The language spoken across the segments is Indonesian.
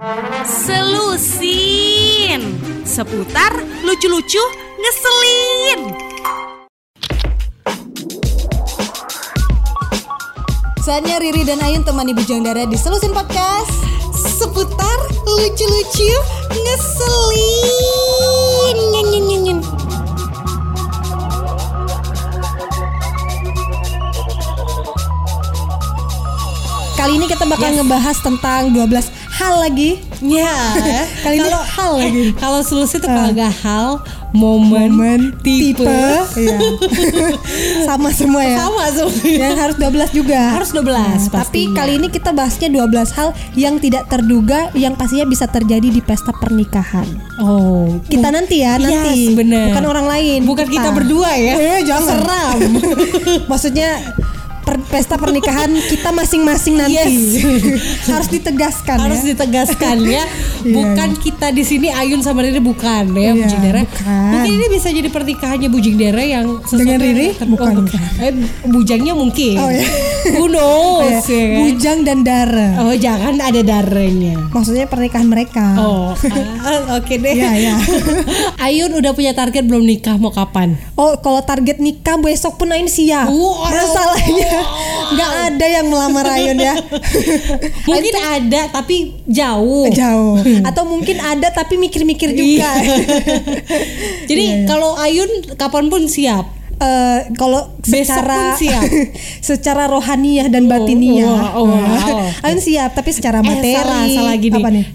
Selusin seputar lucu-lucu ngeselin. Saatnya Riri dan Ayun temani Bujang Dara di Selusin Podcast seputar lucu-lucu ngeselin. Nyen. Kali ini kita bakal ngebahas tentang 12 hal lagi. Ya, Kali ini hal lagi. Kalau solusi itu kalau nggak hal, momen, tipe. Iya. Sama semua ya. Sama semua. Dan harus 12 juga. Harus 12 Tapi kali ini kita bahasnya 12 hal yang tidak terduga yang pastinya bisa terjadi di pesta pernikahan. Oh, Kita nanti ya, nanti. Yes, bener. Bukan orang lain. Bukan kita berdua ya. Jangan. Seram. Maksudnya pesta pernikahan kita masing-masing nanti. Yes. Harus ditegaskan Harus ya. ditegaskan ya. Bukan kita di sini Ayun sama Riri bukan ya, Iya, Bujing Dara. bukan. Mungkin ini bisa jadi pernikahannya Bujing Dara yang Dengan Riri? Bukan. Bujangnya mungkin. Oh ya. Who knows, ya kan? Bujang dan Dara. Oh, jangan ada darahnya. Maksudnya pernikahan mereka. Oh, oke deh. Iya. Ayun udah punya target belum nikah mau kapan? Oh, kalau target nikah besok pun Ayun siap. Wow. Masalahnya nggak ada yang melamar Ayun ya. Mungkin ada tapi jauh. Atau mungkin ada tapi mikir-mikir juga. Jadi kalau Ayun kapanpun siap. Kalau Besok secara pun siap. secara rohaniah dan batiniah, wow. Ayun siap. Tapi secara materi, salah gini. apa nih?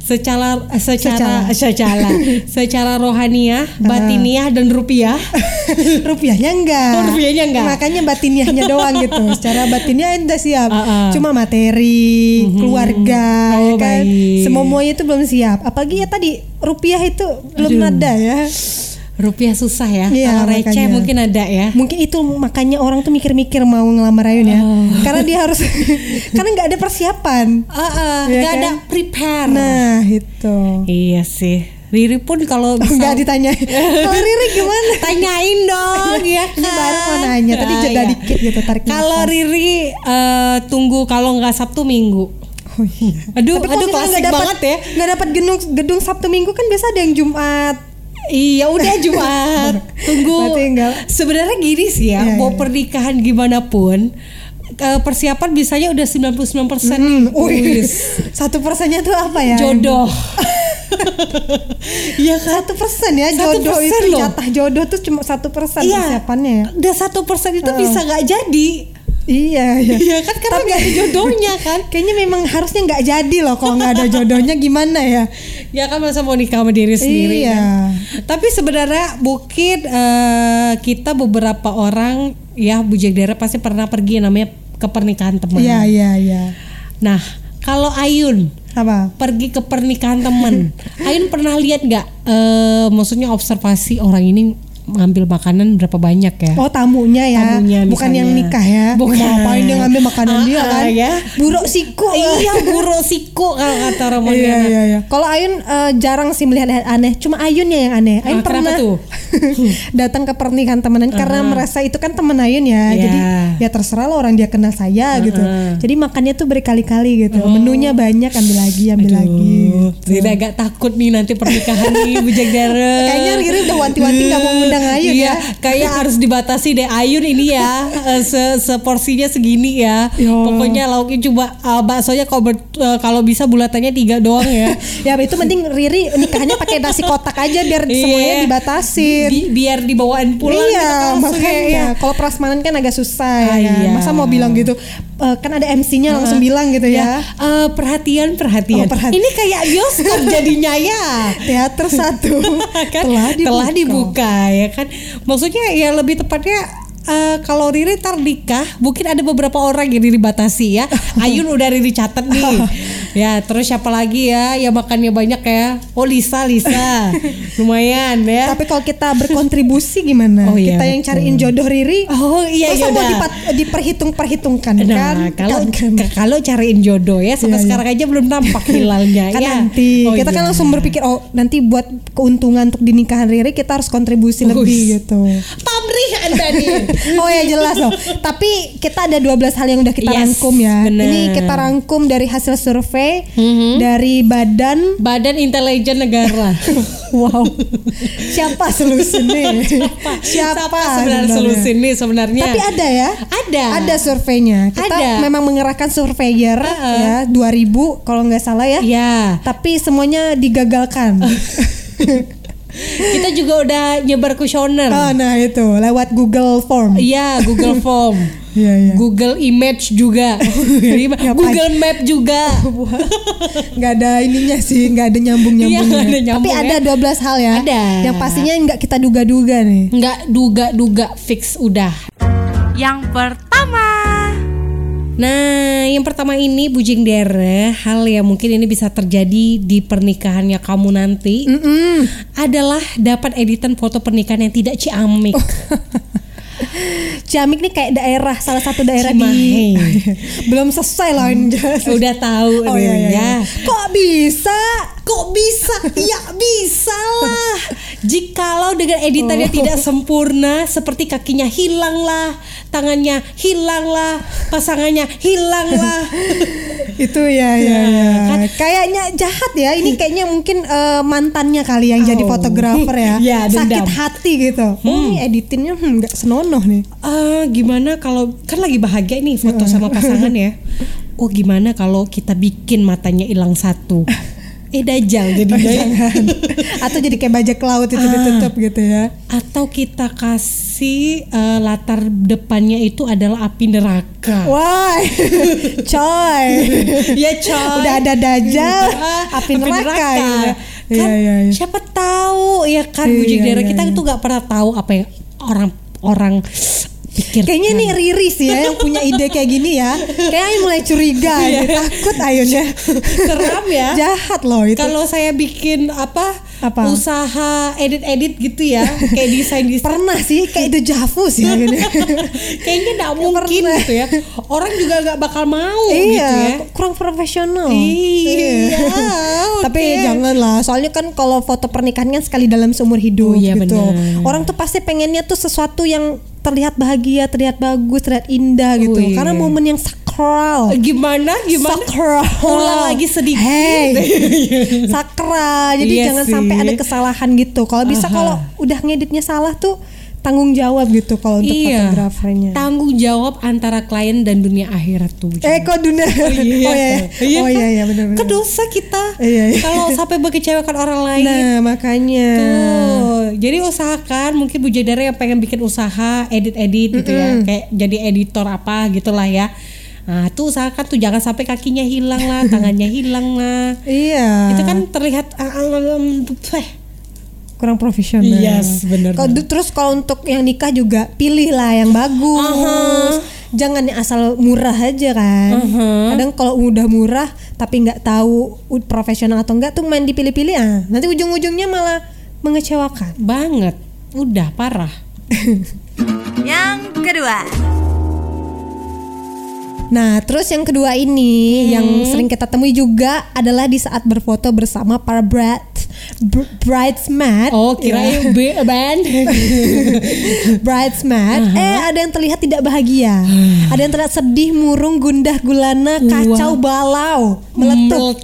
Secara rohaniah, batiniah dan rupiah. Rupiahnya enggak. Oh, rupiahnya enggak. Makanya batiniahnya doang gitu. Secara batinnya udah siap. Cuma materi, keluarga, ya kan. Baik. Semuanya itu belum siap. Apalagi ya tadi rupiah itu belum ada ya. Rupiah susah ya. Iya, Kalau receh makanya. mungkin ada ya. Mungkin itu makanya orang tuh mikir-mikir mau ngelamar Ayun ya. Karena dia harus karena nggak ada persiapan. Nggak kan? ada prepare. Nah, itu. Iya sih. Riri pun kalau Enggak ditanya. Kalau Riri gimana? tanyain dong ya kan. Ini baru mau nanya, tadi jeda Iya. dikit gitu tarik Kalau nafas. Riri tunggu kalau nggak Sabtu Minggu. Oh iya. Aduh Tapi kalau misalnya klasik nggak dapat- banget ya. Nggak dapat gedung Sabtu Minggu kan biasa ada yang Jumat. Iya udah Jumat. Tunggu. Berarti enggak. Sebenarnya gini sih ya, Iya, mau iya. pernikahan gimana pun persiapan bisanya udah 99% nih. Wis. 1%-nya tuh apa ya? Jodoh. Iya kan? 1% ya jodoh 1% itu loh. jatah jodoh tuh cuma 1% persiapannya ya. Udah 1% itu bisa nggak jadi. Iya. Iya kan karena nggak ada jodohnya kan. Kayaknya memang harusnya nggak jadi loh kalau nggak ada jodohnya gimana ya? Ya kan masa mau nikah sama diri sendiri Iya. kan? Tapi sebenarnya mungkin kita beberapa orang ya Bujang Dara pasti pernah pergi namanya ke pernikahan teman. Iya. Nah kalau Ayun Apa? pergi ke pernikahan teman, Ayun pernah lihat nggak? Maksudnya observasi orang ini ngambil makanan berapa banyak ya? Oh tamunya ya, Tamunya bukan misalnya. yang nikah ya. Bukan. Mau ngapain dia ngambil makanan dia kan? Ya. Buruk siku. Iya buruk siku kalau kata orang Iya. Kalau Ayun jarang sih melihat hal aneh. Cuma Ayunnya yang aneh. Ayun kenapa pernah tuh? datang ke pernikahan temenan karena merasa itu kan temen Ayun ya. Iya. Jadi ya terserah lah orang dia kenal saya gitu. Jadi makannya tuh berkali-kali gitu. Menunya banyak, ambil lagi. Riri agak takut nih nanti pernikahan nih Bujang Dara. Kayaknya Riri udah wanti-wanti nggak mau ngundang Ayun Iya, ya. kayak harus dibatasi deh Ayun ini ya. Seporsinya segini ya. Yo. Pokoknya lauknya coba baksonya kalau bisa bulatannya 3 doang ya. Ya itu penting Riri nikahannya pakai nasi kotak aja biar semuanya Iya. dibatasin. Biar dibawaan pulang Iya, gitu, makanya ya. kalau prasmanan kan agak susah ya. Iya. Masa mau bilang gitu, kan ada MC-nya langsung bilang gitu ya. Perhatian. Oh, perhatian. Ini kayak bioskop jadinya ya. Teater 1 Kan telah dibuka ya kan. Maksudnya ya lebih tepatnya kalau Riri ntar nikah mungkin ada beberapa orang yang dibatasi ya. Ayun udah Riri catat nih. Ya terus siapa lagi ya yang makannya banyak ya. Oh Lisa lumayan ya. Tapi kalau kita berkontribusi gimana? Oh, iya, Kita yang betul. cariin jodoh Riri. Oh iya Masa mau yaudah. diperhitungkan Nah kan? kalau cariin jodoh ya sampai Iya, iya. sekarang aja belum nampak hilalnya Kan ya. nanti Oh, kita kan iya. langsung berpikir nanti buat keuntungan untuk di nikahan Riri kita harus kontribusi lebih gitu. Pamrih Anda nih. Oh ya jelas loh. Tapi kita ada 12 hal yang udah kita Yes, rangkum ya. bener. Ini kita rangkum dari hasil survei survei dari Badan Intelijen Negara. Wow. Siapa solusinya? Siapa sebenarnya solusi ini sebenarnya? Tapi ada ya? Ada surveinya. Kita memang mengerahkan surveyor ya 2000 kalau nggak salah ya. Iya. Tapi semuanya digagalkan. Kita juga udah nyebar kuesioner. Oh, nah itu lewat Google Form. Iya, Google Form. Iya. Google Image juga. Google Map juga. Nggak ada ininya sih, nggak ada nyambung-nyambungnya. Tapi ada 12 hal ya. Ada. Yang pastinya nggak kita duga-duga nih. Nggak duga-duga, fix udah. Yang pertama. Nah, yang pertama ini Bujing Dere, hal yang mungkin ini bisa terjadi di pernikahannya kamu nanti adalah dapat editan foto pernikahan yang tidak ciamik. Ciamik nih kayak salah satu daerah Cimahi. Belum selesai lah ini. Udah tahu ya. Kok bisa? Ya bisa lah. Jikalau dengan editannya tidak sempurna, seperti kakinya hilang lah, tangannya hilang lah, pasangannya hilang lah. Itu ya. Kan? Kayaknya jahat ya. Ini kayaknya mungkin mantannya kali yang jadi fotografer ya. Ya, sakit hati gitu. Ini editingnya nggak senonoh nih. Gimana kalau kan lagi bahagia nih foto sama pasangan ya. Gimana kalau kita bikin matanya hilang satu? Dajjal jadinya. Atau jadi kayak bajak laut itu ditutup gitu ya. Atau kita kasih latar depannya itu adalah api neraka. Wah, coy. Ya coy. Udah ada Dajjal, api neraka. Ya. Kan siapa tahu ya kan Bujing Dere kita itu nggak pernah tahu apa yang orang pikirkan. Kayaknya nih Riri sih ya yang punya ide kayak gini ya. Kayaknya mulai curiga ya. Takut Ayunnya. Seram ya. Jahat loh itu. Kalau saya bikin usaha edit gitu ya, kayak desain. Pernah sih kayak itu Javu sih ya. Kayaknya gak mungkin gitu ya. Orang juga gak bakal mau gitu ya. Kurang profesional. Iya. Tapi janganlah. Soalnya kan kalau foto pernikahan kan sekali dalam seumur hidup gitu. Bener. Orang tuh pasti pengennya tuh sesuatu yang terlihat bahagia, terlihat bagus, terlihat indah gitu. Karena momen yang sakral. Gimana? Sakral. Ulang lagi sedikit. Sakral. Jadi jangan sampai ada kesalahan gitu. Kalau bisa kalau udah ngeditnya salah tuh tanggung jawab gitu kalau untuk fotografernya. Tanggung jawab antara klien dan dunia akhirat tuh. Kok dunia? Iya benar. Kan dosa kita. Kalau sampai mengecewakan orang lain. Nah, makanya. Tuh. Jadi usahakan mungkin Bujing Dere yang pengen bikin usaha edit gitu ya. Kayak jadi editor apa gitulah ya. Nah, tuh usahakan tuh jangan sampai kakinya hilang lah, tangannya hilang lah. Iya. Itu kan terlihat kurang profesional. Yes, benar. Terus kalau untuk yang nikah juga pilih lah yang bagus. Jangan yang asal murah aja kan. Kadang kalau udah murah tapi nggak tahu profesional atau enggak tuh main dipilih-pilih nanti ujung-ujungnya malah mengecewakan. Banget. Udah parah. Yang kedua. Nah, terus yang kedua ini yang sering kita temui juga adalah di saat berfoto bersama para bridesmaid. Kirain band. Bridesmaid. Ada yang terlihat tidak bahagia. Ada yang terlihat sedih, murung, gundah, gulana, kacau, balau, meletup.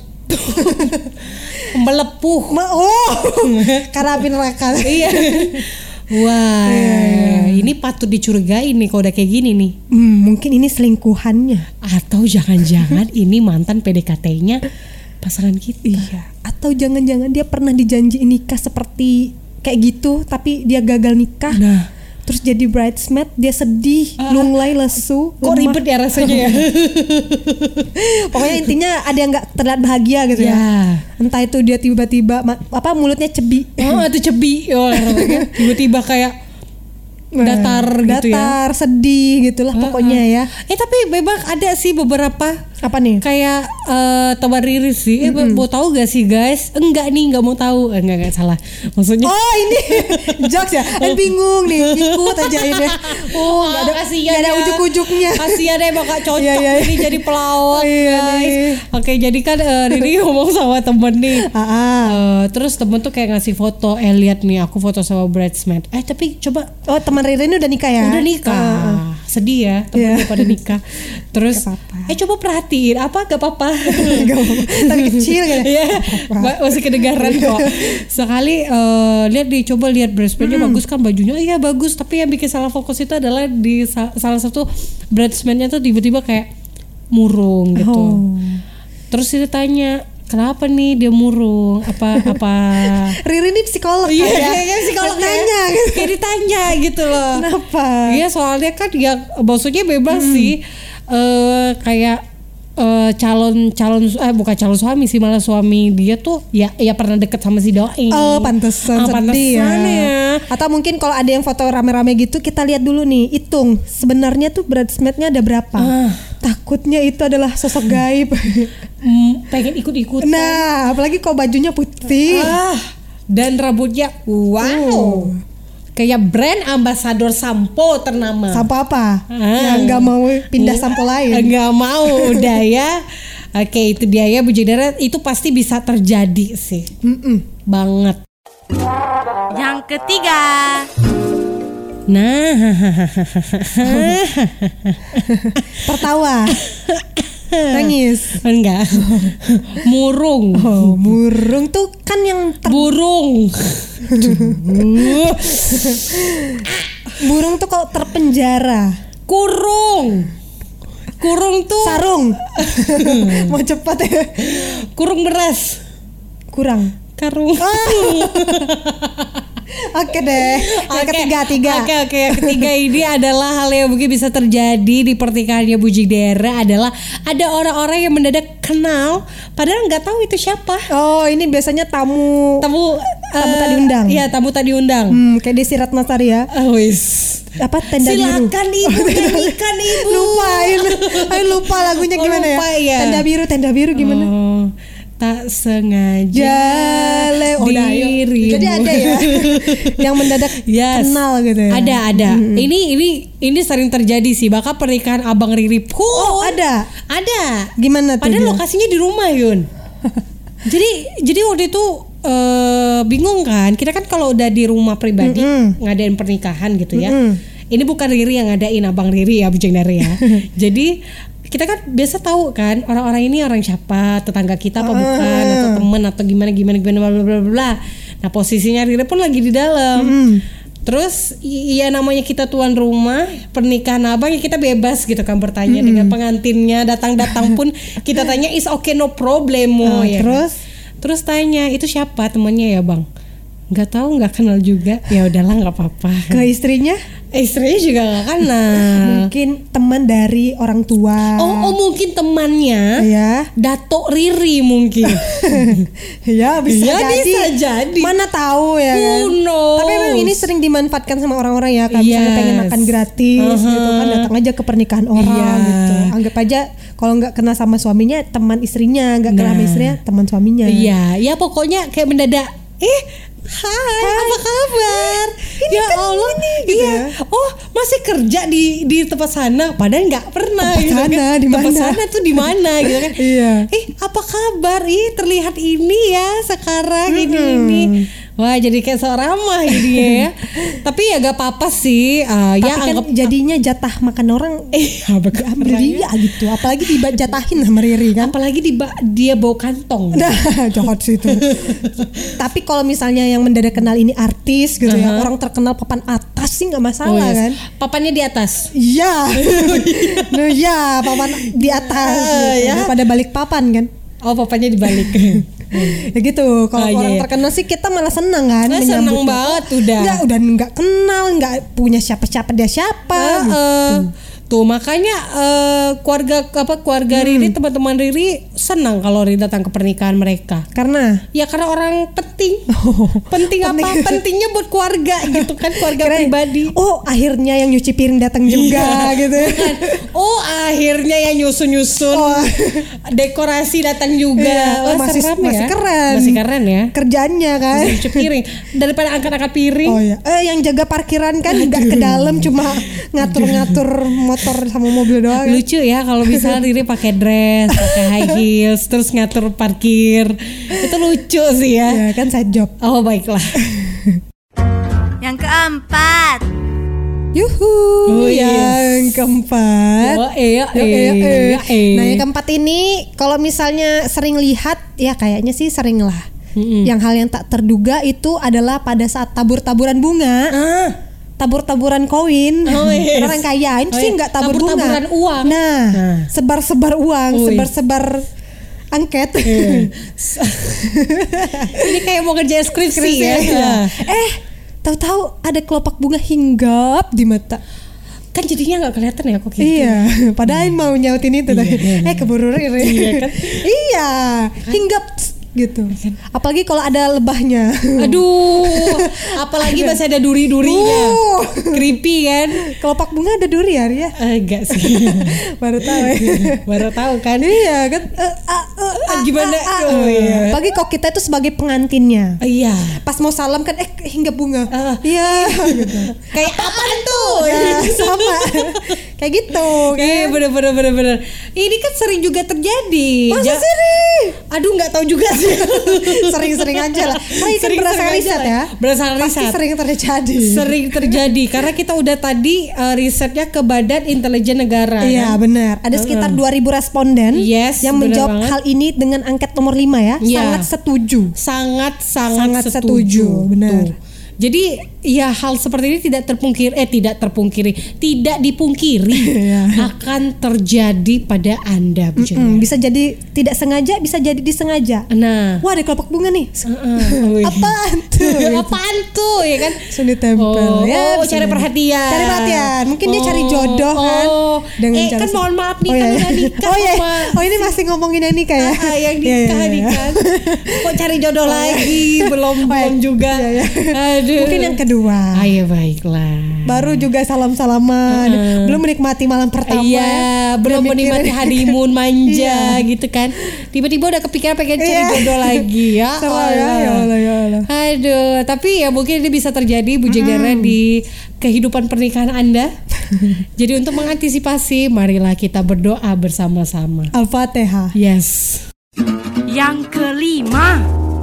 Melepuh. Karena api neraka. Iya. Wah, ini patut dicurigai nih kalau udah kayak gini nih. Mungkin ini selingkuhannya. Atau jangan-jangan ini mantan PDKT-nya pasangan kita. Iya. Atau jangan-jangan dia pernah dijanjiin nikah seperti kayak gitu, tapi dia gagal nikah. Terus jadi bridesmaid, dia sedih, lunglai, lesu. Kok ribet ya rasanya ya? Pokoknya intinya ada yang nggak terlihat bahagia gitu ya. Entah itu dia tiba-tiba mulutnya cebi. Itu cebi. Tiba-tiba kayak datar gitu ya. Datar, sedih gitulah pokoknya ya. Tapi memang ada sih beberapa. Apa nih? Kayak teman Riri sih. Mau tahu gak sih guys? Enggak nih, nggak mau tahu. Enggak salah. Maksudnya. Ini jokes ya. Bingung nih, ikut aja ini. Nggak ada ujuk-ujuknya. Kasihan deh bakal cocok ini jadi pelawak guys. Oke, jadi kan Riri ngomong sama temen nih. Terus temen tuh kayak ngasih foto. Lihat nih aku foto sama bridesmaid. Tapi coba. Teman Riri ini udah nikah ya? Udah nikah. sedih ya temennya pada nikah. Terus Gak apa-apa. coba perhatiin gak apa-apa. Gak apa-apa. Tapi kecil kan. Iya, masih kedengaran kok. Sekali coba lihat bridesmaidnya bagus kan bajunya, iya bagus. Tapi yang bikin salah fokus itu adalah di salah satu bridesmaidnya tuh tiba-tiba kayak murung gitu. Terus dia tanya, kenapa nih dia murung? Apa? Riri ini psikolog Iya, kan ya? kayaknya psikolog Nanya gitu. kayak ditanya gitu loh. Kenapa? Iya, soalnya kan ya maksudnya bebas sih. Kayak bukan calon suami sih, malah suami dia tuh ya pernah deket sama si doi. Oh, pantesan sedih ya. ya. Atau mungkin kalau ada yang foto rame-rame gitu, kita lihat dulu nih, hitung sebenarnya tuh bridesmaidnya ada berapa. Takutnya itu adalah sosok gaib. Pengen ikut-ikutan. Nah, apalagi kalau bajunya putih. Dan rambutnya wow. Kayak brand ambasador sampo ternama. Sampo apa? Yang nggak mau pindah sampo lain. Nggak mau udah ya. Oke, itu dia ya Bu Jidara, itu pasti bisa terjadi sih. Banget. Yang ketiga. Nah, Tertawa. Nangis. enggak. Murung. Oh, murung tuh kan yang Burung. burung tuh kalau terpenjara. Kurung tuh Sarung. Mau cepat ya. kurung beras. Kurang. Karung. Oke deh. Yang ketiga. Oke. Yang ketiga ini adalah hal yang mungkin bisa terjadi di pernikahannya Bu Jidera, adalah ada orang-orang yang mendadak kenal padahal nggak tahu itu siapa. Oh, ini biasanya tamu tak diundang. Iya, tamu tak diundang. Kayak Desi Ratnasari ya. Wis. Apa tenda biru? Silakan Ibu nyanyikan Ibu. Lupa lagunya gimana lupa, ya? ya. Tenda biru gimana? Tak sengaja dirimu. Jadi ada ya yang mendadak kenal gitu ya. Ada. Ini sering terjadi sih. Bahkan pernikahan Abang Riri pun. Oh, ada. Gimana tuh? Padahal lokasinya di rumah, Yun. jadi waktu itu bingung kan. Kita kan kalau udah di rumah pribadi ngadain pernikahan gitu ya. Ini bukan Riri yang ngadain, Abang Riri ya, Bu Jidara ya. Jadi kita kan biasa tahu kan orang-orang ini orang siapa, tetangga kita apa bukan, atau teman atau gimana bla bla bla bla. Nah, posisinya Riri pun lagi di dalam. Terus iya namanya kita tuan rumah pernikahan abang ya, kita bebas gitu kan bertanya dengan pengantinnya, datang pun kita tanya is okay no problemo ya. Terus tanya itu siapa temannya ya bang? Nggak tahu, nggak kenal juga. Ya udahlah, nggak apa-apa. Ke istrinya? Istrinya juga nggak kenal. Mungkin teman dari orang tua. Oh mungkin temannya. Ya. Datuk Riri mungkin. Ya bisa jadi. Mana tahu ya kan. Tapi memang ini sering dimanfaatkan sama orang-orang ya. Kalau misalnya pengen makan gratis gitu kan, datang aja ke pernikahan orang gitu. Anggap aja kalau nggak kenal sama suaminya teman istrinya, nggak kenal sama istrinya teman suaminya. Iya, ya pokoknya kayak mendadak. Hai, apa kabar? Ini Ya kan Allah, gitu iya. ya. Oh, masih kerja di tempat sana, padahal nggak pernah. Tempat gitu sana, kan. di Tempat mana? sana tuh di mana gitu kan? Iya. Apa kabar? Terlihat ini ya sekarang ini. Wah, jadi kayak seorang ramah jadinya ya. Tapi ya gak apa-apa sih. Tapi Ya kan anggap jadinya jatah makan orang. Ambil dia gitu. Apalagi dijatahin sama Riri kan. apalagi dia bawa kantong. Nah, jahat sih itu. Tapi kalau misalnya yang mendadak kenal ini artis gitu ya, orang terkenal papan atas sih nggak masalah kan? Papannya di atas. Iya, nah ya papan di atas gitu. Ya. Daripada balik papan kan? Oh, papannya dibalik. Ya gitu. Kalau orang terkenal sih kita malah senang kan? Senang banget udah. Udah nggak kenal, nggak punya siapa-siapa dia siapa. Gitu. Tuh makanya keluarga Riri, teman-teman Riri senang kalau Riri datang ke pernikahan mereka. Karena orang penting. Penting apa? Pentingnya buat keluarga gitu kan, keluarga pribadi. Oh, akhirnya yang nyuci piring datang juga gitu. Oh, akhirnya yang nyusun-nyusun. Dekorasi datang juga. Masih keren. Masih keren ya. Kerjanya kan. Nyuci piring daripada angkat-angkat piring. Oh ya. Yang jaga parkiran kan nggak ke dalam, cuma ngatur-ngatur motor sama mobil doang. Lucu ya kalau misalnya Riri pakai dress, pakai high heels, terus ngatur parkir. Itu lucu sih ya. Ya kan side job. Oh baiklah. Yang keempat. Yuhu, yang keempat. Nah, yang keempat ini kalau misalnya sering lihat, ya kayaknya sih sering lah. Yang hal yang tak terduga itu adalah pada saat tabur-taburan bunga. Tabur-taburan koin. Orang kaya ini sih nggak tabur bunga. Tabur-taburan uang. Nah, sebar-sebar uang, sebar-sebar angket. Ini kayak mau kerja skripsi ya. Tahu-tahu ada kelopak bunga hinggap di mata. Kan jadinya nggak kelihatan ya kok gitu. Iya, padahal mau nyautin itu tadi. Keburu riri. Iya kan? Iya, hinggap gitu. Apalagi kalau ada lebahnya. Aduh, apalagi masih ada duri-durinya. Creepy kan? Kelopak bunga ada duri ya, Ria? Enggak sih. Baru tahu ya. Baru tahu kan? Iya kan? Gimana? Apalagi kalau kita itu sebagai pengantinnya. Iya. Pas mau salam kan hinggap bunga. Iya. Gitu. Kayak apaan tuh? Ya, sama. Kayak gitu. Iya, bener. Ini kan sering juga terjadi. Masa sering? Aduh, nggak tahu juga sih. Sering-sering aja lah. Ini kan berdasarkan riset ya. Berdasarkan riset. Pasti sering terjadi. Sering terjadi karena kita udah tadi risetnya ke Badan Intelijen Negara. Iya, kan? benar. Ada sekitar 2.000 responden yang menjawab hal ini dengan angket nomor 5 ya. Sangat setuju. Sangat setuju. Benar. Tuh. Jadi ya hal seperti ini tidak dipungkiri akan terjadi pada Anda. Bisa jadi tidak sengaja, bisa jadi disengaja. Nah, wah ada kelopak bunga nih. Apaan tuh? Apaan tuh ya kan? Sudah tempel. Cari perhatian. Mungkin dia cari jodoh kan. Dengan kan mohon maaf nih kan udah nikah. Ini masih ngomongin yang nikah ya. Yang nikah. Kok cari jodoh lagi? Belum juga. Aduh. Mungkin yang kedua. Ayo baiklah. Baru juga salam-salaman. Belum menikmati malam pertama. Iya, belum menikmati honeymoon manja gitu kan. Tiba-tiba udah kepikiran pengen cari jodoh lagi ya. Ya Allah. Aduh, tapi ya mungkin ini bisa terjadi Bu Jegara di kehidupan pernikahan Anda. Jadi untuk mengantisipasi, marilah kita berdoa bersama-sama. Al-Fatihah. Yes. Yang kelima.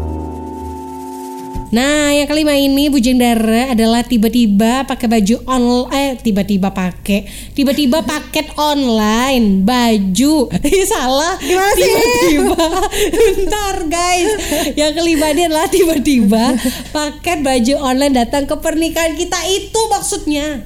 Nah, yang kelima ini Bu Jendara adalah tiba-tiba pakai baju tiba-tiba paket online baju. Salah. Gimana sih? Tiba-tiba. Bentar guys. Yang kelima ini adalah tiba-tiba paket baju online datang ke pernikahan kita, itu maksudnya.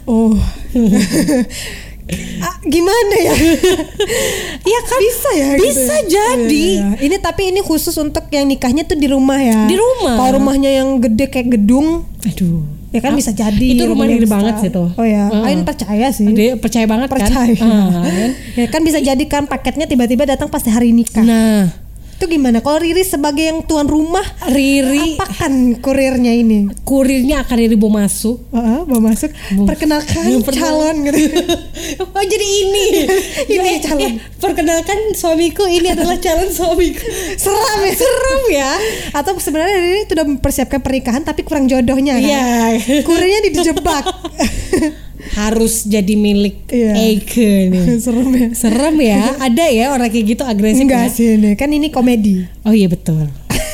Gimana ya? Ya kan bisa ya. Bisa gitu. jadi. Ini tapi ini khusus untuk yang nikahnya tuh di rumah ya. Di rumah. Kalau rumahnya yang gede kayak gedung, aduh. Ya kan bisa jadi. Itu rumah gede banget sih tuh. Oh ya. Ain percaya sih. Dia percaya banget kan. Ya kan bisa jadi kan paketnya tiba-tiba datang pas hari nikah. Nah. Itu gimana? Kalau Riri sebagai yang tuan rumah, apakan kurirnya ini? Kurirnya akan Riri bawa masuk. Bawa masuk. Perkenalkan calon gitu. Oh jadi ini calon. Perkenalkan suamiku, ini adalah calon suamiku. Seram ya. Atau sebenarnya Riri sudah mempersiapkan pernikahan tapi kurang jodohnya kan? Iya. Kurirnya dijebak. Harus jadi milik Eike nih. Serem ya. Ada ya orang kayak gitu agresif. Enggak sih ini. Kan ini komedi. Oh iya betul.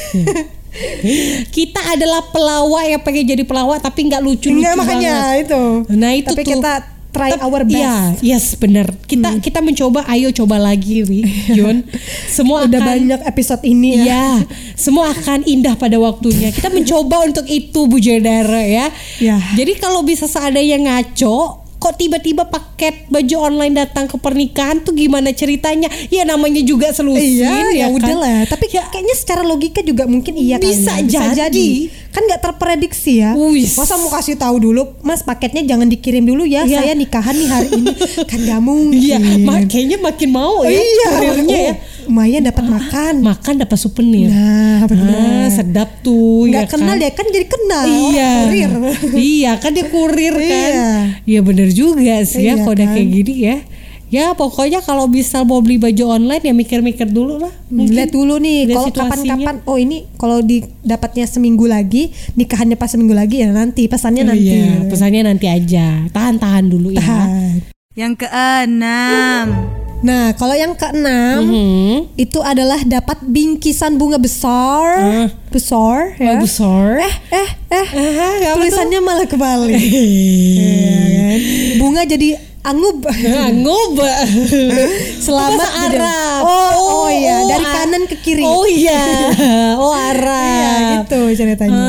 Kita adalah pelawak yang pengen jadi pelawak tapi nggak lucu-lucu banget. Makanya itu. Nah itu tapi tuh. Kita try our best. Iya, yes benar. Kita mencoba, ayo coba lagi Wi, John. Semua udah banyak episode ini ya. Iya, semua akan indah pada waktunya. Kita mencoba untuk itu Bu Jendara ya. Jadi kalau bisa seandainya ngaco, kok tiba-tiba paket baju online datang ke pernikahan tuh gimana ceritanya? Ya namanya juga selusin ya kan? Udahlah. Tapi kayaknya secara logika juga mungkin bisa jadi. Kan nggak terprediksi ya. Masa mau kasih tahu dulu, Mas paketnya jangan dikirim dulu ya. Saya nikahan nih hari ini. Kan nggak mungkin. Iya, kayaknya makin mau ya. Kurirnya ya. Lumayan dapat makan dapat souvenir. Nah, benar. Sedap tuh. Nggak kenal dia kan jadi kenal. Iya. Kurir. Iya kan dia kurir kan. Iya bener juga sih ya kalau udah kayak gini ya. Ya pokoknya kalau bisa mau beli baju online ya mikir-mikir dulu lah. Lihat dulu nih kalau kapan-kapan. Oh ini kalau dapatnya seminggu lagi, nikahannya pas seminggu lagi ya nanti pesannya nanti. Iya, pesannya nanti aja. Tahan dulu ya. Yang keenam. Nah, kalau yang keenam itu adalah dapat bingkisan bunga besar, ya. Besar. Tulisannya malah kebalik. kan. Bunga jadi angub. Angub. Selamat Bahasa jadi- Arab. Oh iya, dari kanan ke kiri. Oh iya. Oh Arab. Iya, gitu ceritanya.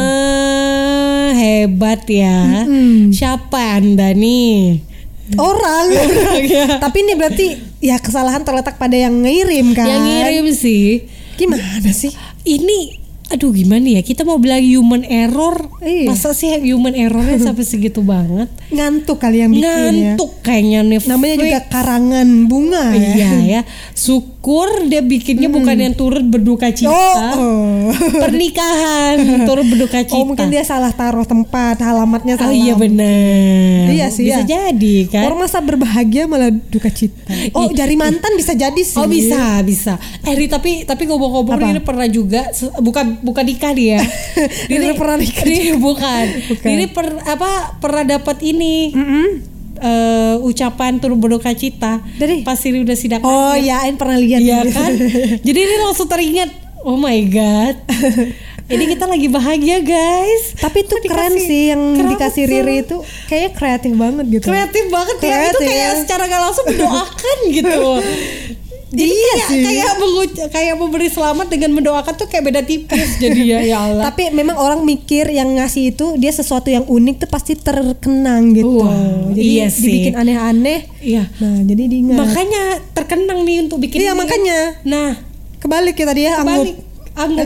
Hebat ya. Siapa Anda nih? Orang. ya. Tapi ini berarti ya kesalahan terletak pada yang ngirim kan. Yang ngirim sih. Gimana sih? Ini aduh gimana ya, kita mau bilang human error. Iya. Masa sih human errornya sampai segitu banget? Ngantuk kali yang bikin ya. Ngantuk kayaknya nih. Namanya juga karangan bunga ya. Iya ya. Syukur dia bikinnya bukan yang turut berduka cita. Oh. Pernikahan turut berduka cita. Oh, mungkin dia salah taruh tempat, alamatnya Oh salah. iya benar. Iya sih, Bisa ya. jadi kan. Orang masa berbahagia malah duka cita. Oh, jari mantan bisa jadi sih. Oh bisa. Ri, tapi ngomong-ngomong Apa? ini pernah juga bukan nikah dia. Dia pernah nikah. Ini bukan. Ini pernah dapat ini. Ucapan turut berduka cita Dari? pas ini udah sidang Oh akhir. ya, Ain pernah lihat. Iya kan? Jadi ini langsung teringat. Oh my god. Ini kita lagi bahagia guys. Tapi itu Kok keren dikasih- sih yang kenapa dikasih tuh? Riri itu kayaknya kreatif banget gitu. Kreatif banget ya. Itu Kreatif, kayak ya. secara gak langsung mendoakan gitu. Jadi Iya sih. kayak memberi selamat dengan mendoakan tuh kayak beda tipis jadi ya Allah. Tapi memang orang mikir yang ngasih itu dia sesuatu yang unik tuh pasti terkenang gitu. Wow, Jadi iya sih. dibikin aneh-aneh. Iya. Nah, jadi diingat. Makanya terkenang nih untuk bikin Iya, ini. makanya. Nah, Kebalik ya tadi ya, balik Anggob.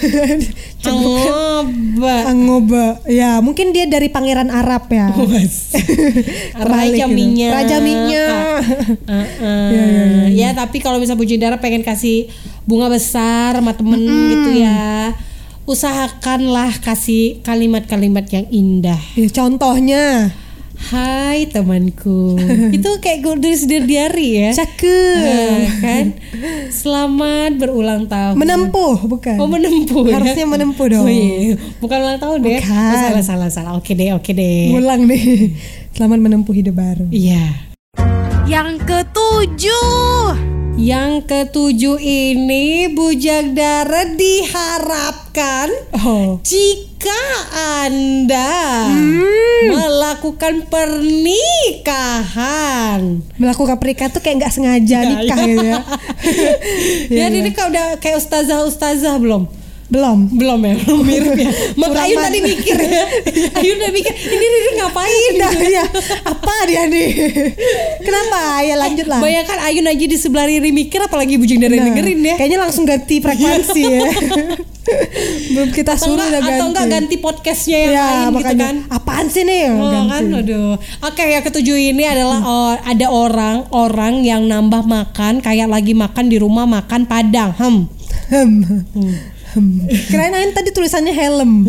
Anggoba. Ya, mungkin dia dari pangeran Arab ya. Kebalik Raja gitu. minyak. Raja minyak. Ya, tapi kalau bisa Bu Jindara pengen kasih bunga besar sama temen gitu ya, usahakanlah kasih kalimat-kalimat yang indah. Ya, contohnya Hai temanku. Itu kayak gue tulis di diary ya. cakep. Kan? Selamat berulang tahun. Menempuh, bukan? Oh menempuh ya? Harusnya menempuh dong. Oh, iya. Bukan ulang tahun deh. Bukan. Oh, salah. Oke deh. Ngulang deh. Selamat menempuh hidup baru. Iya. Yang ketujuh. Yang ketujuh ini Bu Jagdara diharapkan jika Anda melakukan pernikahan. Melakukan pernikahan tuh kayak nggak sengaja nikah gitu ya. Ya ini kau udah kayak ustazah belum? Belum. Belum ya, belum mirip ya. Maka Ayu Suraman. tadi mikir ya. Ayu udah mikir ini Riri ngapain? Nah, ya. Apa dia nih? Kenapa? Ya lanjut lah. Bayangkan Ayu aja di sebelah Riri mikir, apalagi Bu Jindara Nah, dengerin ya. Kayaknya langsung ganti frekuensi ya. Belum kita suruh udah ganti. Atau enggak ganti podcastnya yang ya, lain gitu makanya, kan. apaan sih nih? Oh Ganti. kan, aduh. Oke, yang ketujuh ini adalah ada orang yang nambah makan kayak lagi makan di rumah makan Padang. Kirain Ain tadi tulisannya helm.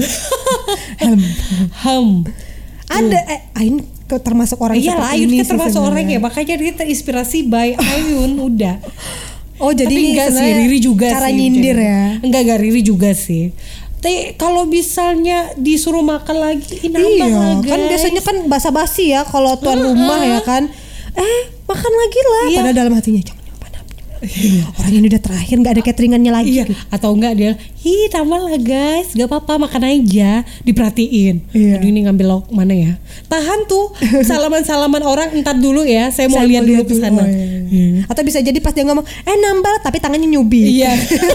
Ada Ain termasuk orang Iyalah, seperti Ayun ini kan sih termasuk sebenarnya. orang ya, makanya dia terinspirasi by Ayun udah. Oh jadi Tapi ini enggak sih, sebenarnya Riri juga cara sih. nyindir ya. Enggak Riri juga sih. Tapi kalau misalnya disuruh makan lagi, nambah Iya, lah guys. kan biasanya kan basa-basi ya kalau tuan rumah ya kan. Makan lagi lah. Iya. Padahal dalam hatinya jangan nyoba. Orang ini udah terakhir nggak ada cateringannya lagi. Iya, atau enggak dia, tambah lah guys, gak apa-apa makan aja, diperhatiin. Iya. Aduh ini ngambil lauk mana ya? Tahan tuh, salaman-salaman orang entar dulu ya, saya mau lihat dulu ke sana. Oh, iya. Atau bisa jadi pas dia ngomong, nambah tapi tangannya nyubi. Iya.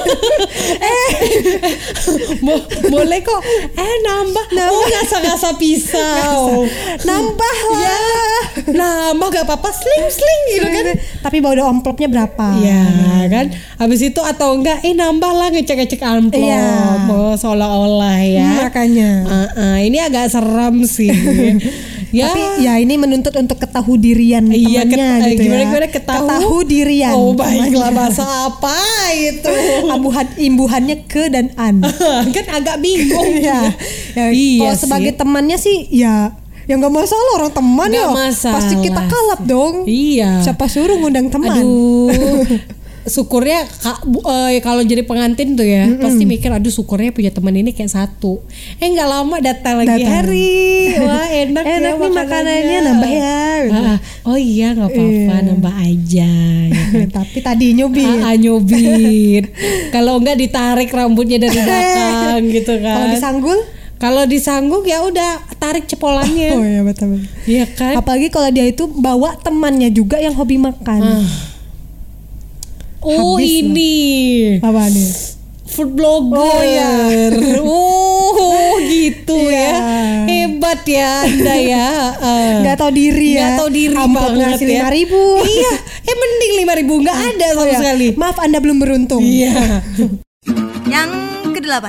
Boleh kok. Nambah. Oh ngasa-ngasa pisau. Nambah lah. Ya, nambah gak apa-apa, sling gitu kan. Tapi bawa amplopnya berapa? Iya kan. Habis itu atau enggak nambah lah ngecek-ngecek amplop. Iya. Seolah-olah ya. Makanya. Ini agak seram sih. Ya. Tapi ya ini menuntut untuk ketahudiran Iya, temannya gitu gimana ya. ketahudidian. Ketahudiran. Oh baiklah, bahasa apa itu? Imbuhannya ke dan an. Kan agak bingung. Iya. Iya Kalau sih. sebagai temannya sih ya nggak masalah, orang teman Nggak ya. masalah Pasti kita kalap dong. Iya. Siapa suruh ngundang teman? Aduh. Syukurnya kalau jadi pengantin tuh ya pasti mikir aduh syukurnya punya teman ini kayak satu. Nggak lama datang lagi hari. Wah enak ya nih makanannya nambah ya. Gitu. Oh iya nggak apa-apa, Iya. nambah aja. Ya kan? Tapi tadi nyubit. Nyobit. Kalau enggak ditarik rambutnya dari belakang gitu kan. Kalau disanggul? Kalau disanggung ya udah tarik cepolannya. Oh iya betul. Iya kan? Apalagi kalau dia itu bawa temannya juga yang hobi makan. Oh Habis ini Apa nih? food blogger. Oh iya. Oh gitu Iya. ya. Hebat ya Anda ya. Nggak tahu diri ya. Nggak tahu diri Amplop banget ngasih ya. 5.000. Iya, mending 5.000 nggak ada sama iya. sekali. Maaf Anda belum beruntung. Iya. Yang ke-8.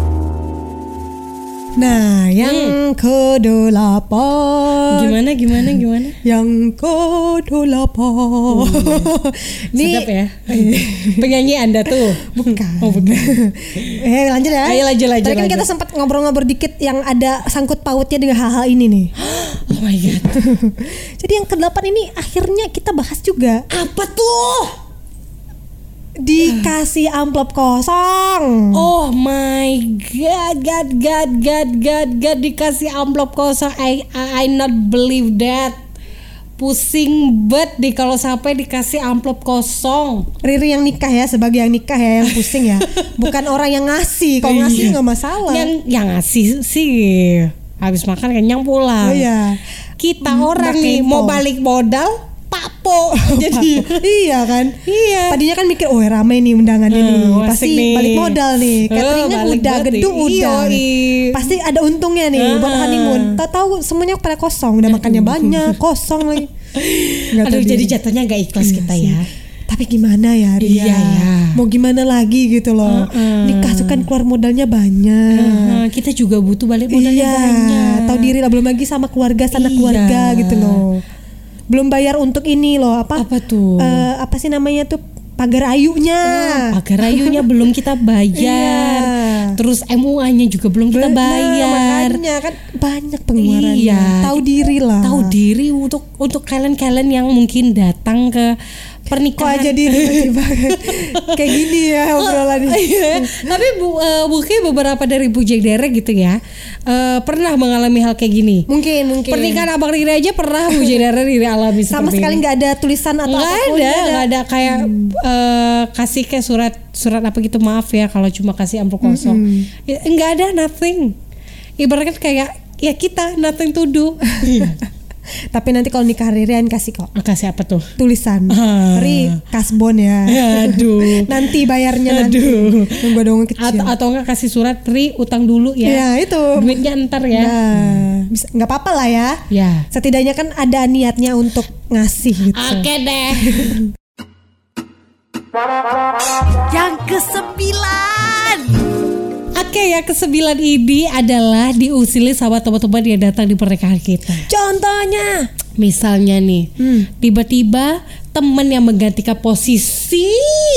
Nah, yang ke-8. Gimana? Yang ke-8. Sedap ya. Penyanyi Anda tuh. Bukan. Oh, bukan. Lanjut ya. Ayo lanjut. Tadi kan kita sempat ngobrol-ngobrol dikit yang ada sangkut pautnya dengan hal-hal ini nih. Oh my god. Jadi yang ke-8 ini akhirnya kita bahas juga. Apa tuh? Dikasih amplop kosong. Oh my god, God, dikasih amplop kosong. I not believe that. Pusing bet deh kalau sampai dikasih amplop kosong. Riri yang nikah ya, sebagai yang nikah ya, yang pusing ya. Bukan orang yang ngasih. Kalau ngasih nggak masalah. Yang ngasih sih habis makan kenyang pulang. Oh iya. Kita orang nih mau balik modal papo. Jadi iya kan. iya. Tadinya kan mikir ramai nih undangannya nih. Pasti nih. balik modal nih. Cateringan udah, gedung udah. Pasti ada untungnya nih buat honeymoon. Tahu semuanya pada kosong, udah makannya banyak, kosong lagi. Aduh, jadi jatuhnya nggak ikhlas kita sih. ya. Tapi gimana ya Ria? Iya ya. Mau gimana lagi gitu loh. Nikah tuh kan keluar modalnya banyak. Kita juga butuh balik modalnya banyak. Tahu diri lah, belum lagi sama keluarga, sanak keluarga gitu loh. Belum bayar untuk ini loh, apa tuh? Apa sih namanya tuh, pagar ayunya. Pagar ayunya belum kita bayar. Iya. Terus MUA-nya juga belum kita bayar. Makanya kan banyak pengeluarannya. Iya. Tahu diri lah. Tahu diri untuk kalian-kalian yang mungkin datang ke pernikahan. Kok jadi tiba-tiba kayak gini ya obrolannya. Iya. Tapi mungkin beberapa dari Bujang Derek gitu ya pernah mengalami hal kayak gini. Mungkin. Pernikahan Abang Riri aja pernah Bujang Derek alami sama sekali nggak ada tulisan atau apapun. Nggak ada kayak kasih kayak surat apa gitu, maaf ya kalau cuma kasih amplop kosong. Nggak ada, nothing. Ibaratnya kayak ya kita nothing to do. Tapi nanti kalau nikah Ririan kasih kok. Kasih apa tuh? Tulisan. Ri kasbon ya. Aduh. Nanti bayarnya nanti. Nunggu dong kecil. Atau enggak kasih surat Ri utang dulu ya. Ya itu. Duitnya ntar ya. Nah, bisa, nggak apa-apa lah ya. Ya. Setidaknya kan ada niatnya untuk ngasih gitu. Oke deh. Yang ke-9. Oke, yang ke-9 ini adalah diusili sama teman-teman yang datang di pernikahan kita. Contohnya, misalnya nih, tiba-tiba teman yang menggantikan posisi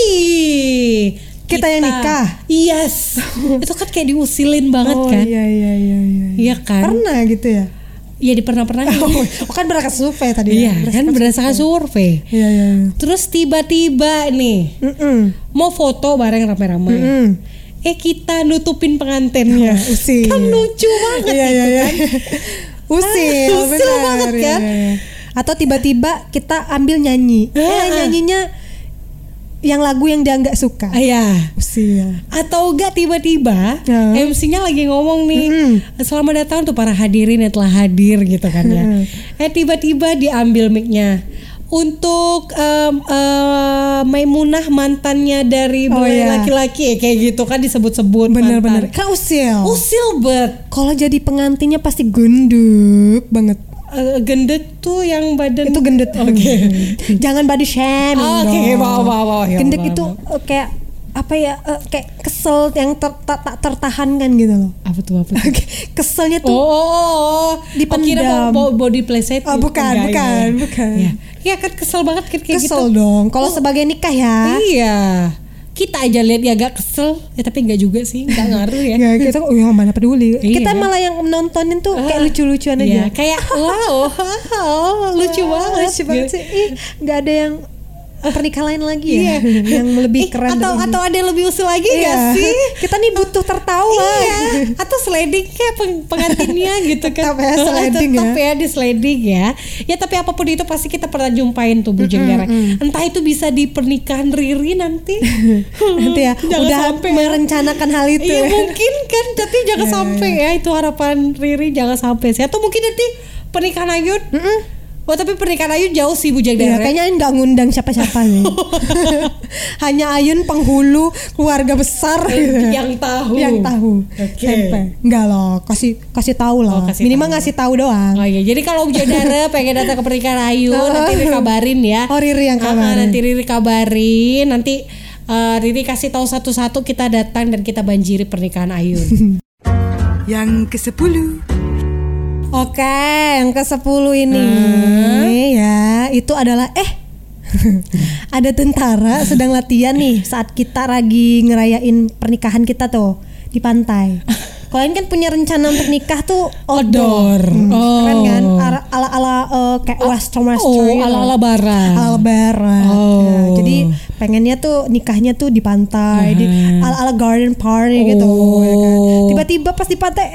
kita yang nikah. Yes. Itu kan kayak diusilin banget kan? Iya. Iya kan? Pernah gitu ya? Iya, pernah. Kan berdasarkan survei tadi. Iya, kan berdasarkan survei. Iya. Terus tiba-tiba nih, mau foto bareng rame-rame. Kita nutupin pengantinnya. Usil. Kan lucu banget. Iya. Usil banget kan? Iya. Atau tiba-tiba kita ambil nyanyi. Nyanyinya yang lagu yang dia nggak suka. Iya. Usil. Atau enggak tiba-tiba MC-nya lagi ngomong nih, selamat datang tuh para hadirin yang telah hadir gitu kan ya. Tiba-tiba diambil mic-nya. Untuk Maimunah mantannya dari laki-laki kayak gitu kan disebut-sebut. Bener-bener. Kan usil bet. Kalau jadi pengantinnya pasti gendut banget. Gendut tuh yang badan itu gendut. Oke. Jangan body shaming. Oke, bawa. Gendut itu kayak apa ya, kayak kesel yang tak tertahankan gitu loh. Apa tuh? Keselnya tuh Kira dipendam. mau body placement. Bukan. Ya kan kesel banget kayak gitu. Kesel dong. Kalau sebagai nikah ya. Iya. Kita aja lihat ya agak kesel, tapi enggak juga sih, enggak ngaruh ya. Ya kita mana peduli. Kita malah yang nontonin tuh kayak lucu-lucuan aja. Kayak lucu banget. Lucu banget sih. Enggak ada yang pernikahan lain lagi ya yang lebih keren atau ada yang lebih usil lagi nggak sih? Kita nih butuh tertawa. atau sliding kayak pengantinnya gitu kan. Tetap ya sliding Tetap ya di sliding ya. Ya tapi apapun itu pasti kita pernah jumpain tuh Bujang Dara. Entah itu bisa di pernikahan Riri nanti. Nanti ya Jangan udah sampai ya. merencanakan hal itu Iya ya. mungkin kan, tapi jangan sampai ya, itu harapan Riri jangan sampai sih. Atau mungkin nanti pernikahan Ayun. Oh tapi pernikahan Ayun jauh sih Bujang Ya, Dara. kayaknya nggak ngundang siapa-siapa nih. Hanya Ayun penghulu keluarga besar gitu. Yang tahu. Yang tahu. Oke. Sampai. Enggak loh, kasih tahu lah. Oh, kasih Minimal tahu. ngasih tahu doang. Oh iya, jadi kalau Bujang Dara pengen datang ke pernikahan Ayun, nanti Riri kabarin ya. Oh, Riri yang kabarin. Nanti Riri kabarin, nanti Riri kasih tahu satu-satu, kita datang dan kita banjiri pernikahan Ayun. Yang ke-10. Oke, yang ke-10 ini ya, itu adalah ada tentara sedang latihan nih saat kita lagi ngerayain pernikahan kita tuh di pantai. Kalian kan punya rencana untuk nikah tuh outdoor. Keren kan? Ala-ala kayak western gitu. Ala-ala barat. Ala barat. Ya, jadi pengennya tuh nikahnya tuh di pantai, di ala-ala garden party gitu ya kan. Tiba-tiba pas di pantai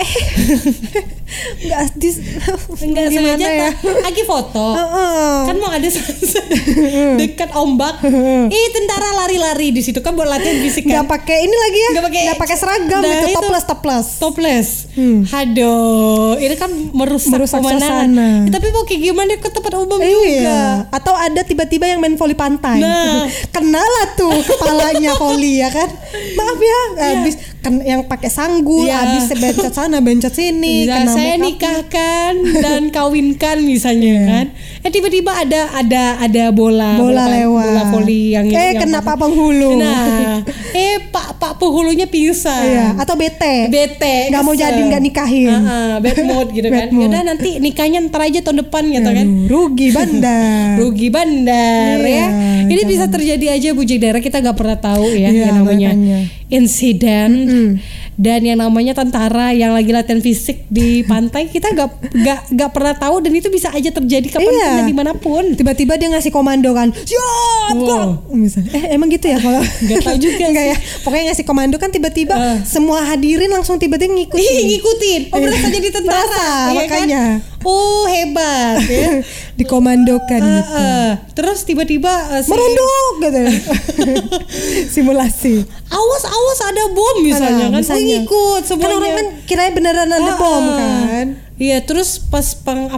Enggak gimana sengaja ya? lagi foto. Kan mau ada sunset dekat ombak. Tentara lari-lari di situ kan buat latihan fisik kan. Nggak pakai ini lagi ya? Nggak pakai seragam Nah, itu, itu. toples. Aduh, ini kan merusak pemandangan. suasana. Tapi mau kayak gimana ke tempat umum Iya. juga. Atau ada tiba-tiba yang main voli pantai. Nah. Kena lah tuh kepalanya voli ya kan. Maaf ya, habis yang pakai sanggul, Iya. habis bencet sana, bencet sini, Bisa kena saya make up. nikahkan dan kawinkan misalnya kan. Tiba-tiba ada bola lewat. bola voli yang kena Pak Penghulu. Nah, Pak penghulunya pingsan. Iya, atau bete. Nggak mau jadi, nggak nikahin. Bad mood gitu kan. Bad mood. Yaudah nanti nikahnya ntar aja tahun depan gitu kan. Aduh, rugi bandar. Rugi bandar Iya, ya. Ini jangan. bisa terjadi aja Bujang Dara, kita nggak pernah tahu ya Iya, yang namanya makanya. insiden dan yang namanya tentara yang lagi latihan fisik di pantai, kita nggak pernah tahu dan itu bisa aja terjadi kapanpun Iya. dan dimanapun. Tiba-tiba dia ngasih komando kan, siap Wow. Kak. Misalnya, emang gitu ya kalau Nggak tahu juga Nggak ya, pokoknya ngasih komando kan tiba-tiba semua hadirin langsung tiba-tiba ngikutin. Ngikutin, berasa jadi tentara, Berasa, ya makanya. kan? Hebat ya. Dikomandokan gitu. Terus tiba-tiba Merunduk gitu. Simulasi. awas ada bom misalnya kan. misalnya. Ngikut Kan semuanya. orang kan kirain beneran ada bom kan. Iya, terus pas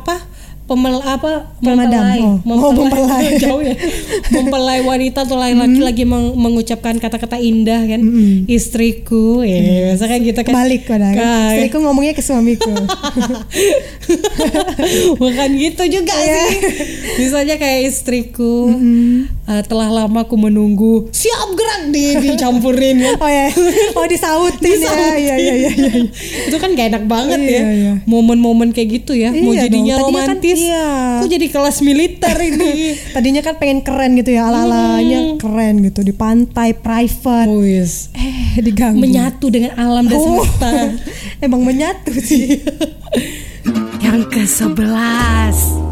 Pemadam. Mempelai. Jauh ya. Mempelai wanita atau laki-laki lagi mengucapkan kata-kata indah kan. Istriku, ya misalkan gitu kan. Balik padahal. Istriku ngomongnya ke suamiku. Bukan gitu juga sih. Misalnya kayak istriku, telah lama aku menunggu, siap gerak dicampurin ya. Disautin ya. Iya. Itu kan gak enak banget Iya, ya. iya. Momen-momen kayak gitu ya. Mau Iya jadinya dong. Tadinya kan romantis. iya. Kok jadi kelas militer ini? Tadinya kan pengen keren gitu ya, ala-alanya keren gitu di pantai private. Wis. Diganggu. Menyatu dengan alam dan semesta. Emang menyatu sih. Yang ke-11.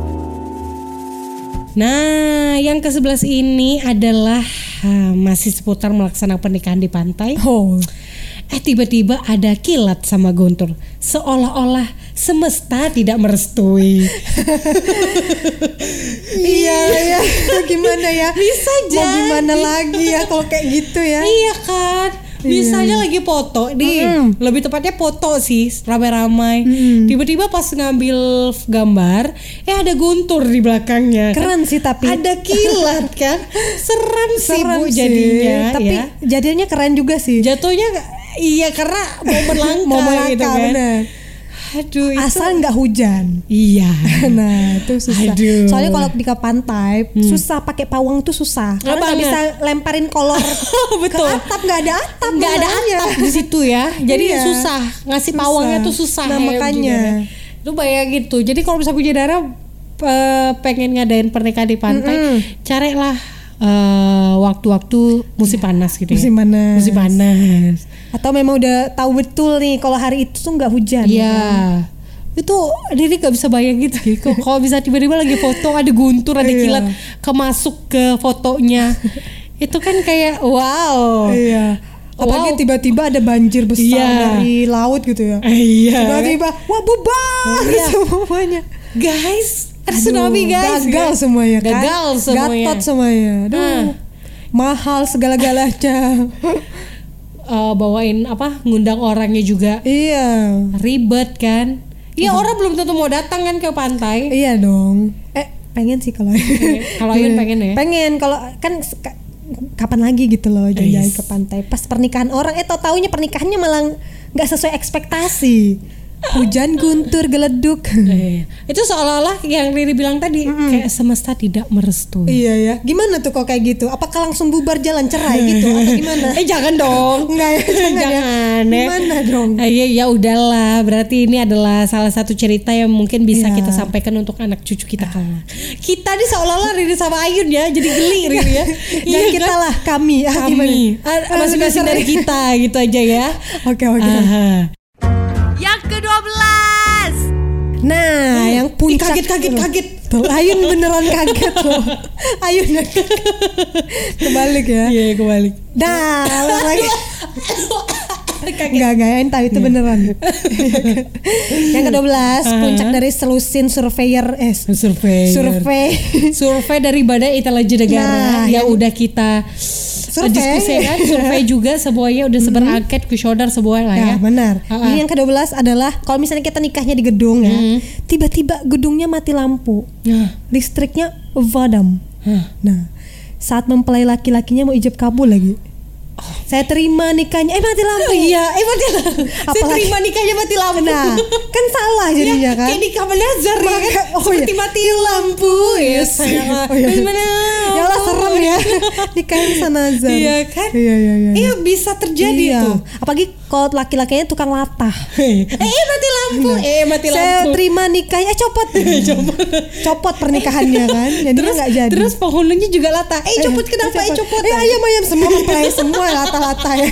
Nah, yang ke-11 ini adalah masih seputar melaksanakan pernikahan di pantai. Tiba-tiba ada kilat sama guntur, seolah-olah semesta tidak merestui. Iya. Gimana ya? Bisa Mau jadi. gimana lagi ya kalau kayak gitu ya? Iya kan? Misalnya lagi foto nih, lebih tepatnya foto sih, ramai-ramai. Tiba-tiba pas ngambil gambar, ada guntur di belakangnya. Keren kan? sih tapi. Ada kilat kan? Seram sih Keren Bu sih. jadinya. Tapi ya. jadinya keren juga sih. Jatuhnya iya karena momen langka Momen gitu langka, kan. bener. Aduh itu. Asal nggak hujan. Iya. Nah itu susah. Aduh. Soalnya kalau di pantai susah pakai pawang tuh susah. Karena nggak banget. bisa lemparin kolor Betul. ke atap, nggak ada atap. Nggak ada makanya. atap di situ ya. Jadi Iya. susah ngasih Susah. pawangnya tuh susah. Nah, ya, makanya. Lu bayangin tuh. Jadi kalau misalnya Bujang Dara pengen ngadain pernikahan di pantai, carilah waktu-waktu musim panas gitu ya. Musim panas. Atau memang udah tahu betul nih kalau hari itu tuh nggak hujan. Iya. Itu Riri gak bisa bayangin sih. Kalau bisa tiba-tiba lagi foto ada guntur, ada kilat kemasuk ke fotonya. Itu kan kayak wow. Iya. Apalagi tiba-tiba ada banjir besar dari laut gitu ya. Iya. Tiba-tiba wah bubar semuanya. Guys, ada tsunami guys. Gagal semuanya kan. Gagal semuanya. Gatot semuanya. Aduh. Mahal segala-galanya. Bawain ngundang orangnya juga. Iya. Ribet kan. Iya, orang belum tentu mau datang kan ke pantai. Iya dong. Pengen sih kalau Ayun pengen ya. Pengen kalau kan kapan lagi gitu loh jalan-jalan ke pantai pas pernikahan orang taunya pernikahannya malah nggak sesuai ekspektasi. Hujan guntur geleduk. Itu seolah-olah yang Riri bilang tadi kayak semesta tidak merestui. Iya ya. Gimana tuh kok kayak gitu? Apakah langsung bubar jalan cerai gitu atau gimana? Jangan dong. Enggak ya. Jangan ya. Gimana dong? Ya udahlah. Berarti ini adalah salah satu cerita yang mungkin bisa kita sampaikan untuk anak cucu kita kelak. Kita nih seolah-olah Riri sama Ayun ya. Jadi geli Riri ya. Jangan kita lah kami. Masing-masing dari kita gitu aja ya. Oke. Yang ke-12. Nah, yang puncak kaget. Tuh, Ayun beneran kaget loh. Ayun kebalik ya. Iya, kebalik. Nah, lagi. Enggak, yang tahu itu beneran. Yang ke-12, puncak dari selusin survei Survei dari Badan Intelijen Negara yang udah kita diskusikan, survei juga semuanya udah seberangkat kuesioner semua lah ya. Benar. Ini yang ke-12 adalah kalau misalnya kita nikahnya di gedung ya, tiba-tiba gedungnya mati lampu. Listriknya padam. Nah, saat mempelai laki-lakinya mau ijab kabul lagi. Saya terima nikahnya mati lampu. Iya, mati lampu. Saya terima nikahnya mati lampu. Nah, kan salah jadinya kan. Kayak nikah menazar ya kan. Seperti mati lampu. Yes. Ya Allah serem ya. Nikahin sanazar. Iya kan? Iya. Bisa terjadi tuh. Apalagi kalau laki-lakinya tukang latah. Mati lampu. Mati lampu. Saya terima nikahnya copot. Copot pernikahannya kan. Jadinya enggak jadi. Terus penghulunya juga latah. Copot kenapa? Copot. Ayam semua mempelai semua lata-lata ya.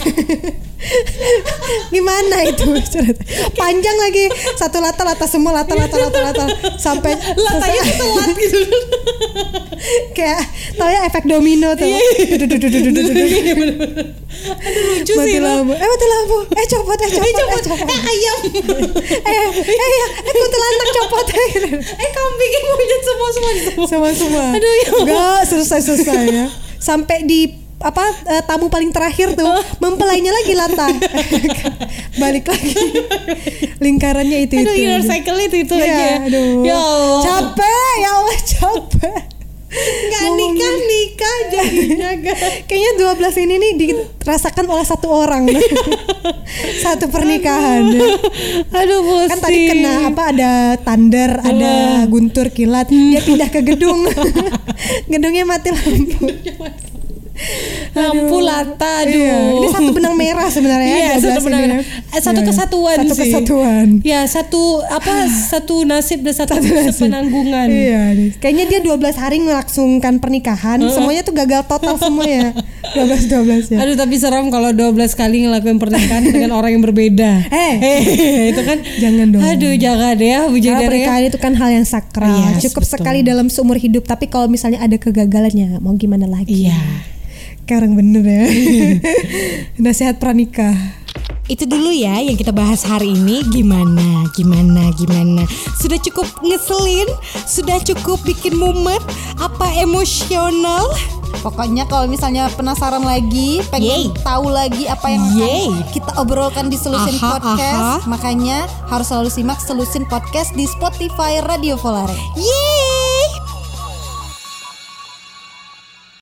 Gimana itu? Panjang lagi satu lata semua lata sampai latanya telat gitu. Kayak tau ya efek domino tuh. Aduh lucu sih. Mati lampu. Copot. Ayam. Kuntilanak copot. Kambing monyet semua. Aduh enggak selesai ya. Sampai di tamu paling terakhir tuh mempelainya lagi latah. Balik lagi lingkarannya itu. Inner cycle itu aja. Aduh. Ya Allah. Capek. Nggak nikah jadinya. Kayaknya 12 ini nih dirasakan oleh satu orang. Satu pernikahan. Aduh pusing. Kan tadi kena ada thunder, ada guntur kilat, dia pindah ke gedung. Gedungnya mati lampu. Lampu lata, aduh. Iya. Ini satu benang merah sebenarnya. Iya, satu benang merah. Satu kesatuan sih. Kesatuan. Ya, satu nasib dan satu penanggungan. Iya. Kayaknya dia 12 hari melangsungkan pernikahan, semuanya tuh gagal total semuanya. 12 ya. Aduh, tapi serem kalau 12 kali ngelakuin pernikahan dengan orang yang berbeda. Itu kan jangan dong. Aduh, jangan ya, karena pernikahan itu kan hal yang sakral. Cukup sekali dalam seumur hidup, tapi kalau misalnya ada kegagalannya, mau gimana lagi? Iya. Sekarang bener ya. Nasihat pranikah. Itu dulu ya yang kita bahas hari ini. Gimana? Sudah cukup ngeselin? Sudah cukup bikin mumet? Apa emosional? Pokoknya kalau misalnya penasaran lagi, pengen tahu lagi apa yang kita obrolkan di Selusin Podcast, makanya harus selalu simak Selusin Podcast di Spotify Radio Volare. Yeay!